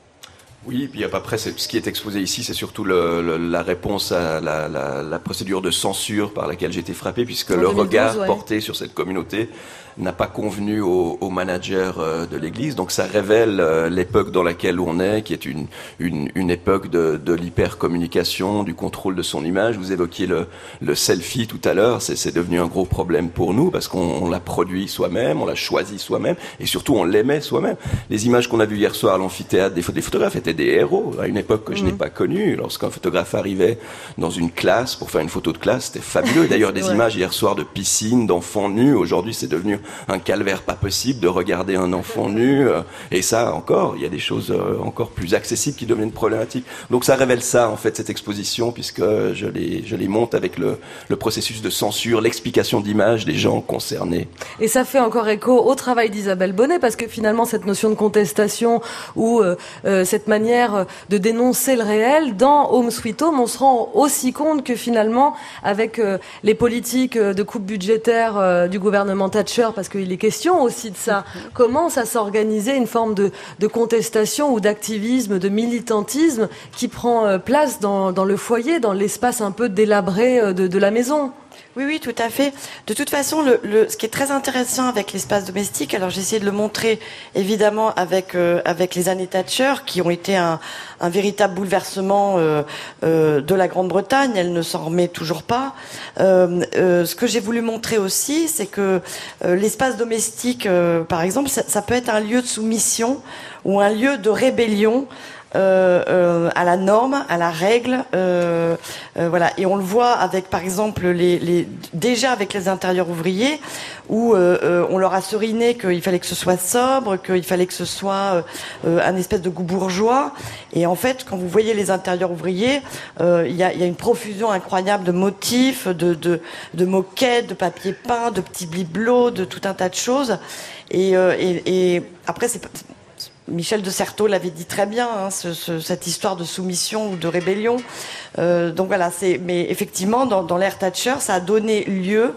Oui, puis après, c'est, ce qui est exposé ici, c'est surtout le, le, la réponse à la, la, la procédure de censure par laquelle j'ai été frappé, puisque en le deux mille douze, regard ouais. porté sur cette communauté n'a pas convenu au, au manager euh, de l'Église. Donc ça révèle euh, l'époque dans laquelle on est, qui est une, une, une époque de, de l'hypercommunication, du contrôle de son image. Vous évoquiez le, le selfie tout à l'heure, c'est, c'est devenu un gros problème pour nous, parce qu'on on l'a produit soi-même, on l'a choisi soi-même, et surtout on l'aimait soi-même. Les images qu'on a vues hier soir à l'amphithéâtre, des, des photographes étaient des héros, à une époque que je mmh. n'ai pas connue. Lorsqu'un photographe arrivait dans une classe pour faire une photo de classe, c'était fabuleux. D'ailleurs, des ouais. images hier soir de piscine, d'enfants nus, aujourd'hui c'est devenu un calvaire pas possible de regarder un enfant nu, euh, et ça encore, il y a des choses euh, encore plus accessibles qui deviennent problématiques. Donc ça révèle ça en fait, cette exposition, puisque je les, je les monte avec le, le processus de censure, l'explication d'images des gens concernés. Et ça fait encore écho au travail d'Isabelle Bonnet, parce que finalement cette notion de contestation ou euh, euh, cette manière de dénoncer le réel, dans Home Sweet Home, on se rend aussi compte que finalement, avec euh, les politiques de coupe budgétaire euh, du gouvernement Thatcher, parce qu'il est question aussi de ça, commence à s'organiser une forme de, de contestation ou d'activisme, de militantisme qui prend euh, place dans, dans le foyer, dans l'espace un peu délabré euh, de, de la maison. Oui, oui, tout à fait. De toute façon, le, le, ce qui est très intéressant avec l'espace domestique, alors j'ai essayé de le montrer évidemment avec euh, avec les années Thatcher, qui ont été un, un véritable bouleversement euh, euh, de la Grande-Bretagne. Elle ne s'en remet toujours pas. Euh, euh, ce que j'ai voulu montrer aussi, c'est que euh, l'espace domestique, euh, par exemple, ça, ça peut être un lieu de soumission ou un lieu de rébellion. Euh, euh, à la norme, à la règle, euh, euh, voilà. Et on le voit avec, par exemple, les, les déjà avec les intérieurs ouvriers, où euh, euh, on leur a seriné qu'il fallait que ce soit sobre, qu'il fallait que ce soit euh, un espèce de goût bourgeois. Et en fait, quand vous voyez les intérieurs ouvriers, euh, il y a, y a une profusion incroyable de motifs, de, de, de moquettes, de papier peint, de petits bibelots, de tout un tas de choses. Et, euh, et, et après, c'est Michel de Certeau l'avait dit très bien, hein, ce, ce, cette histoire de soumission ou de rébellion. Euh, donc voilà, c'est. Mais effectivement, dans, dans l'ère Thatcher, ça a donné lieu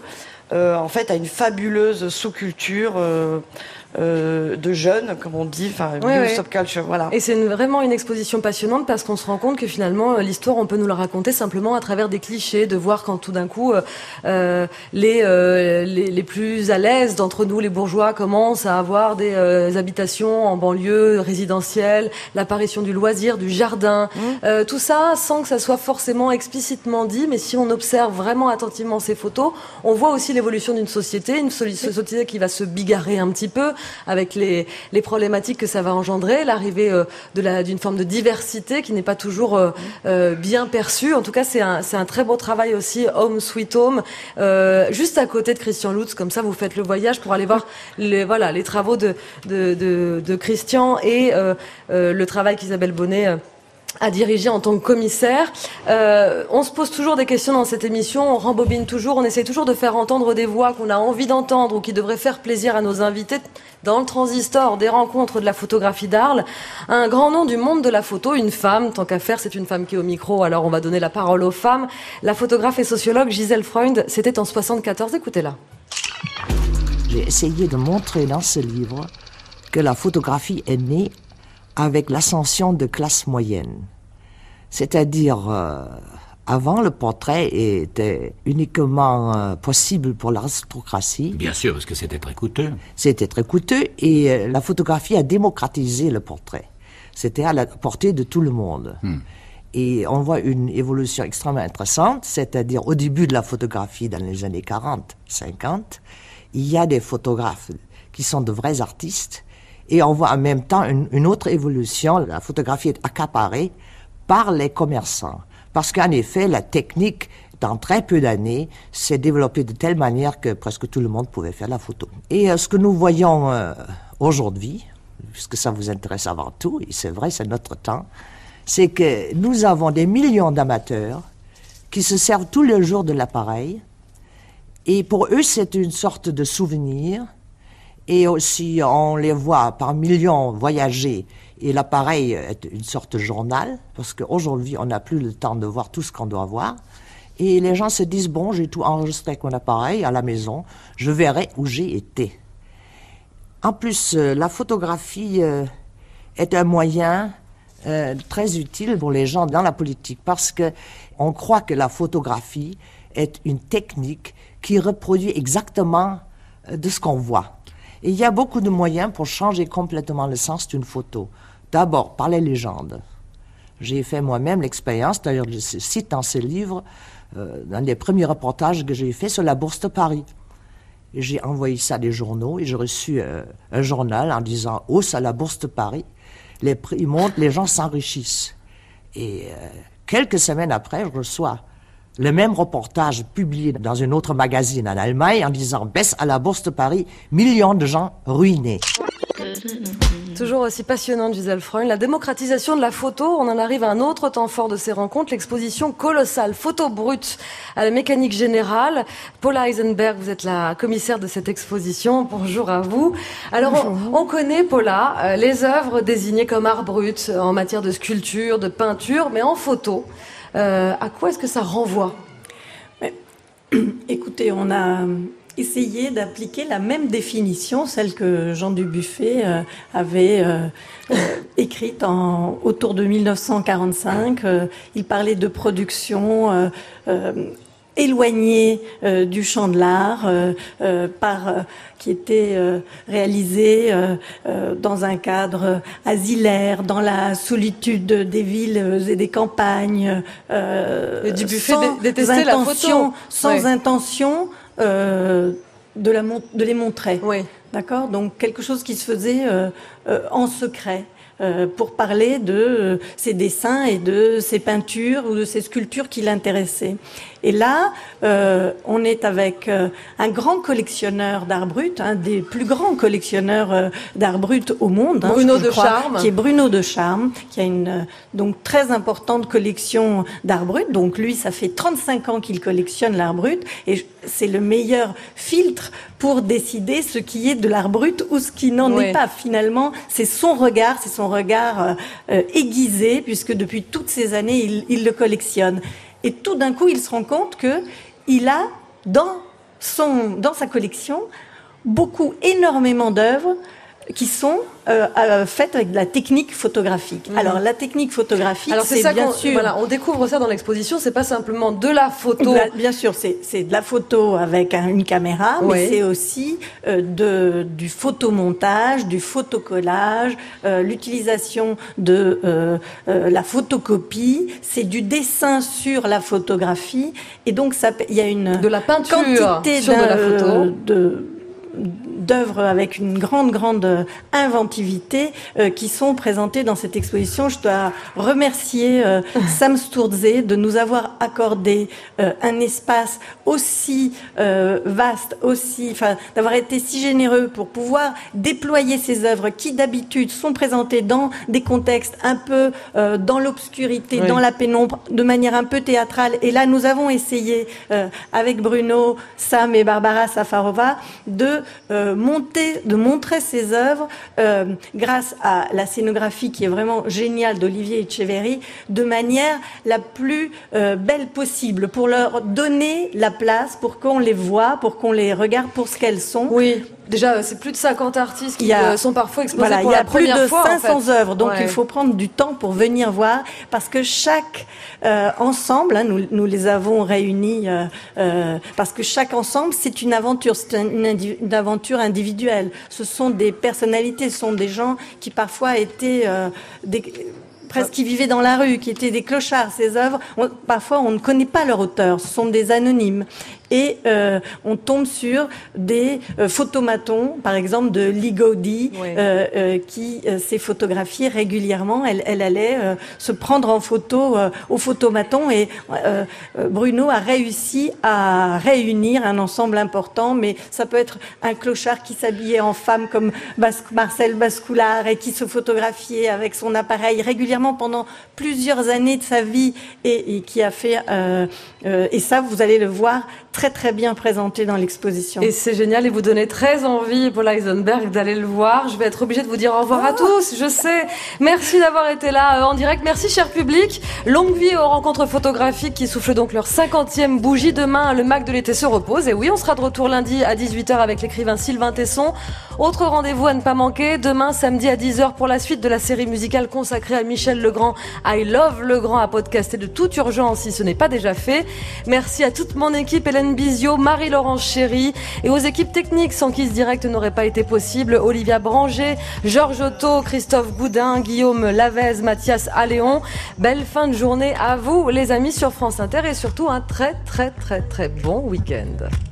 euh, en fait, à une fabuleuse sous-culture euh, euh, de jeunes, comme on dit, enfin, ouais, new ouais. subculture, voilà. Et c'est une, vraiment une exposition passionnante parce qu'on se rend compte que finalement l'histoire, on peut nous la raconter simplement à travers des clichés, de voir quand tout d'un coup euh, les, euh, les les plus à l'aise d'entre nous, les bourgeois, commencent à avoir des euh, habitations en banlieue résidentielle, l'apparition du loisir, du jardin, mmh. euh, tout ça sans que ça soit forcément explicitement dit, mais si on observe vraiment attentivement ces photos, on voit aussi l'évolution d'une société, une société qui va se bigarrer un petit peu avec les, les problématiques que ça va engendrer, l'arrivée euh, de la, d'une forme de diversité qui n'est pas toujours euh, euh, bien perçue. En tout cas, c'est un, c'est un très beau travail aussi, Home Sweet Home, euh, juste à côté de Christian Lutz. Comme ça, vous faites le voyage pour aller voir les, voilà, les travaux de, de, de, de Christian et euh, euh, le travail qu'Isabelle Bonnet euh, à diriger en tant que commissaire. Euh, on se pose toujours des questions dans cette émission, on rembobine toujours, on essaie toujours de faire entendre des voix qu'on a envie d'entendre ou qui devraient faire plaisir à nos invités. Dans le Transistor, des rencontres de la photographie d'Arles, un grand nom du monde de la photo, une femme, tant qu'à faire, c'est une femme qui est au micro, alors on va donner la parole aux femmes. La photographe et sociologue Gisèle Freund, c'était en soixante-quatorze, écoutez-la. J'ai essayé de montrer dans ce livre que la photographie est née avec l'ascension de classe moyenne. C'est-à-dire, euh, avant, le portrait était uniquement euh, possible pour l'aristocratie. Bien sûr, parce que c'était très coûteux. C'était très coûteux, et euh, la photographie a démocratisé le portrait. C'était à la portée de tout le monde. Hmm. Et on voit une évolution extrêmement intéressante, c'est-à-dire au début de la photographie, dans les années quarante, cinquante, il y a des photographes qui sont de vrais artistes. Et on voit en même temps une, une autre évolution. La photographie est accaparée par les commerçants. Parce qu'en effet, la technique, dans très peu d'années, s'est développée de telle manière que presque tout le monde pouvait faire la photo. Et euh, ce que nous voyons euh, aujourd'hui, puisque ça vous intéresse avant tout, et c'est vrai, c'est notre temps, c'est que nous avons des millions d'amateurs qui se servent tous les jours de l'appareil. Et pour eux, c'est une sorte de souvenir. Et aussi, on les voit par millions voyager, et l'appareil est une sorte de journal, parce qu'aujourd'hui, on n'a plus le temps de voir tout ce qu'on doit voir. Et les gens se disent, bon, j'ai tout enregistré avec mon appareil à la maison, je verrai où j'ai été. En plus, euh, la photographie euh, est un moyen euh, très utile pour les gens dans la politique, parce que on croit que la photographie est une technique qui reproduit exactement euh, de ce qu'on voit. Et il y a beaucoup de moyens pour changer complètement le sens d'une photo. D'abord, par les légendes. J'ai fait moi-même l'expérience, d'ailleurs je cite dans ce livre, euh, dans les premiers reportages que j'ai fait sur la Bourse de Paris. Et j'ai envoyé ça à des journaux et j'ai reçu euh, un journal en disant « hausse à la Bourse de Paris, les prix montent, les gens s'enrichissent ». Et euh, quelques semaines après, je reçois le même reportage publié dans une autre magazine en Allemagne en disant « baisse à la Bourse de Paris, millions de gens ruinés ». Toujours aussi passionnante, Gisèle Freund. La démocratisation de la photo, on en arrive à un autre temps fort de ces rencontres, l'exposition colossale Photo brute à la Mécanique Générale. Paula Eisenberg, vous êtes la commissaire de cette exposition. Bonjour à vous. Alors, on, on connaît, Paula, euh, les œuvres désignées comme art brut en matière de sculpture, de peinture, mais en photo. Euh, à quoi est-ce que ça renvoie ? Écoutez, on a essayer d'appliquer la même définition, celle que Jean Dubuffet euh, avait euh, euh, écrite en, autour de mille neuf cent quarante-cinq. Euh, il parlait de production euh, euh, éloignée euh, du champ de l'art, euh, euh, par euh, qui était euh, réalisée euh, euh, dans un cadre asilaire, dans la solitude des villes et des campagnes. Euh, Dubuffet sans détestait la photo, sans ouais. intention. Euh, de, la mon- de les montrer. Oui. D'accord ? Donc quelque chose qui se faisait euh, euh, en secret euh, pour parler de euh, ses dessins et de ses peintures ou de ses sculptures qui l'intéressaient. Et là, euh, on est avec euh, un grand collectionneur d'art brut, un des plus grands collectionneurs euh, d'art brut au monde, hein, Bruno je de crois, Charme, qui est Bruno de Charme, qui a une euh, donc très importante collection d'art brut. Donc lui, ça fait trente-cinq ans qu'il collectionne l'art brut, et c'est le meilleur filtre pour décider ce qui est de l'art brut ou ce qui n'en oui. est pas. Finalement, c'est son regard, c'est son regard euh, euh, aiguisé, puisque depuis toutes ces années, il, il le collectionne. Et tout d'un coup, il se rend compte que il a dans sont dans sa collection beaucoup, énormément d'œuvres qui sont euh, euh, faites avec de la technique photographique. Mmh. Alors la technique photographique, Alors, c'est, c'est ça bien qu'on, sûr. Voilà, on découvre ça dans l'exposition. C'est pas simplement de la photo. Bien, bien sûr, c'est, c'est de la photo avec un, une caméra, oui. mais c'est aussi euh, de du photomontage, du photocollage, euh, l'utilisation de euh, euh, la photocopie. C'est du dessin sur la photographie, et donc ça, il y a une de la peinture quantité sur de la photo. Euh, de, d'œuvres avec une grande, grande inventivité euh, qui sont présentées dans cette exposition. Je dois remercier euh, Sam Sturze de nous avoir accordé euh, un espace aussi euh, vaste, aussi, enfin, d'avoir été si généreux pour pouvoir déployer ces œuvres qui d'habitude sont présentées dans des contextes un peu euh, dans l'obscurité, oui. dans la pénombre, de manière un peu théâtrale. Et là, nous avons essayé euh, avec Bruno, Sam et Barbara Safarova de euh, monter, de montrer ces œuvres euh, grâce à la scénographie qui est vraiment géniale d'Olivier Echeverry, de manière la plus euh, belle possible, pour leur donner la place, pour qu'on les voit, pour qu'on les regarde pour ce qu'elles sont. Oui. Déjà, c'est plus de cinquante artistes qui a, sont parfois exposés voilà, pour la première fois. Il y a plus de cinq cents en fait. œuvres, donc ouais. il faut prendre du temps pour venir voir, parce que chaque euh, ensemble, hein, nous, nous les avons réunis, euh, euh, parce que chaque ensemble, c'est une aventure, c'est une, une, une aventure individuelle. Ce sont des personnalités, ce sont des gens qui parfois étaient euh, des... presque qui vivaient dans la rue, qui étaient des clochards. Ces œuvres, on, parfois on ne connaît pas leur auteur, ce sont des anonymes. Et euh, on tombe sur des euh, photomatons, par exemple de Lee Gaudi, oui. euh, euh, qui euh, s'est photographiée régulièrement. Elle, elle allait euh, se prendre en photo euh, au photomaton, et euh, euh, Bruno a réussi à réunir un ensemble important. Mais ça peut être un clochard qui s'habillait en femme comme Bas- Marcel Bascoulard et qui se photographiait avec son appareil régulièrement pendant plusieurs années de sa vie, et, et qui a fait euh, euh, et ça, vous allez le voir très très bien présenté dans l'exposition. Et c'est génial, et vous donnez très envie, Paul Eisenberg, d'aller le voir. Je vais être obligée de vous dire au revoir oh. à tous, je sais. Merci d'avoir été là euh, en direct. Merci, cher public. Longue vie aux rencontres photographiques qui soufflent donc leur cinquantième bougie. Demain, le Mac de l'été se repose. Et oui, on sera de retour lundi à dix-huit heures avec l'écrivain Sylvain Tesson. Autre rendez-vous à ne pas manquer, demain, samedi à dix heures, pour la suite de la série musicale consacrée à Michel Legrand. I Love Legrand, à podcaster de toute urgence si ce n'est pas déjà fait. Merci à toute mon équipe, Hélène Bizio, Marie-Laurence Chéry, et aux équipes techniques sans qui ce direct n'aurait pas été possible. Olivia Branger, Georges Otto, Christophe Boudin, Guillaume Lavez, Mathias Alléon. Belle fin de journée à vous, les amis, sur France Inter, et surtout un très très très très bon week-end.